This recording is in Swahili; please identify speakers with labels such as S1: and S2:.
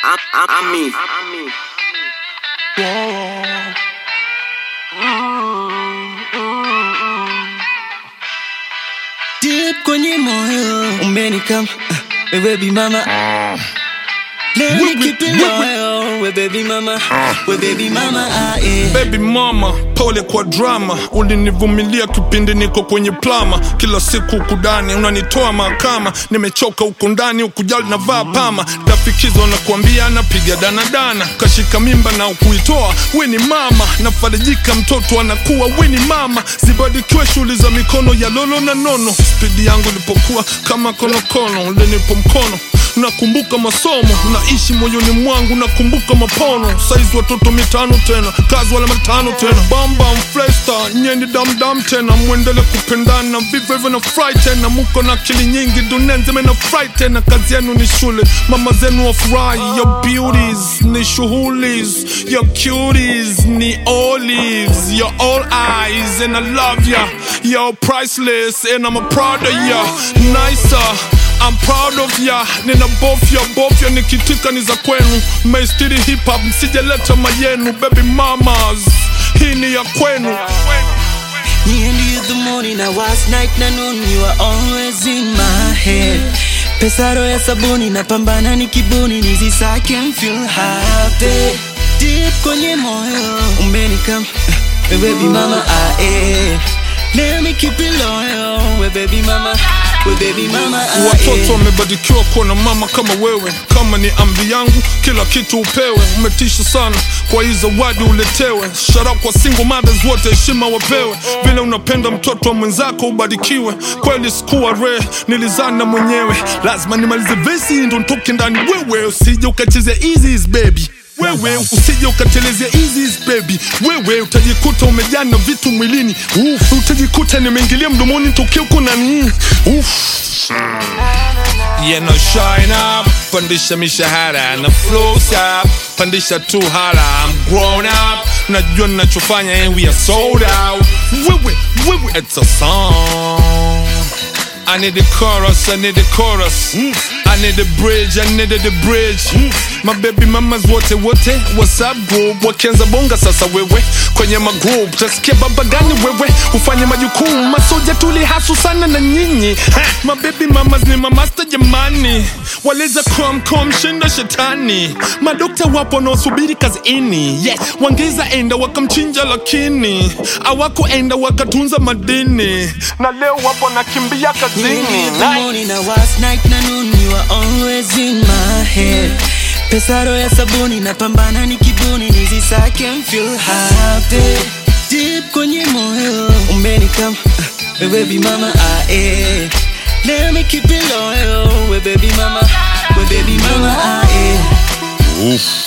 S1: I'm me.
S2: Yeah. Deep kwenye moyo umenikam, baby mama. Let me keep it loyal, we baby mama, we baby mama, yeah.
S3: Baby mama, pole kwa drama. Ulinivumilia kipindi niko kwenye plama. Kila siku ukudani, unanitoa mahakama. Nimechoka huko ndani, ukujali na vaa pama. Tafikizo na kuambia napiga danadana. Kashika mimba na ukuitoa, we ni mama. Nafarijika mtoto anakuwa, we ni mama. Zibadikiwe shuli za mikono ya lolo na nono. Speedi yangu ilipokuwa kama konokono, ulinipo mkono. Nakumbuka masomo, naishi moyoni mwangu, nakumbuka mapono. Saizi watoto mitano tena, kazi wala matano tena. Bamba mflesta, nyendi dam tena. Mwendele kupendana, vive hivyo na fry tena. Muko na akili nyingi, dunia nzima na fry tena. Kazi yenu ni shule, mama zenu wa fry. Your beauties, ni shuhulis. Your cuties, ni olives. Your all eyes, and I love ya. You're priceless, and I'm a proud of ya. Nicer, I'm proud of ya. Nina bofya nikitika ni za kwenu. Maistiri hip hop msijeleta mayenu. Baby mamas, hii ni ya kwenu.
S2: Me and you the morning, I was night na noon. You are always in my head. Pesaro ya sabuni na pambana ni kibuni. Nizi I can feel happy. Deep kwenye moyo umenikam, baby mama, yeah. Let me keep it loyal, we baby mama, we baby mama,
S3: watoto wamebarikiwa kuwa na mama kama wewe. Kama ni amri yangu, kila kitu upewe. Umetisha sana, kwa hii zawadi uletewe. Shout out kwa single mothers wote, heshima wapewe. Vile unapenda mtoto wa mwenzako ubarikiwe. Kweli sikuwa rare, nilizana mwenyewe. Lazima nimalize vesi ndo nitoke ndani. Wewe usije ukacheze easy baby. Wewe usije ukatelezea easy baby. Wewe utajikuta umejana vitu mwilini. Utajikuta nimeingilia mdomoni nitokea uko nani. Yeah, no shine up. Pandisha mishahara na flows up. Pandisha tu hala, I'm grown up. Najua ninachofanya and we are sold out. Wewe, it's a song. I need the chorus, I need the chorus. I need the bridge, I needed the bridge. My baby mamas wote, what's up group? Wakianza bonga sasa wewe kwenye magroup. Tasikia baba gani wewe, ufanye majukumu. Masoja tuli hasu sana na nyinyi. My baby mamas ni mamaster jamani. Waleza come shinda shetani. Madokta wapo na usubiri kazi ini. Yes, wangeza enda wakamchinja lakini awako enda wakatunza madini. Na leo wapo na kimbia kazini.
S2: The morning I was night na noon. You are always in my head. Pesaro ya sabuni na pambana ni kibuni. Nizi I can feel happy. Deep kwenye moyo umenikam, baby mama, yeah. Let me keep it loyal, we baby mama, we baby mama, yeah.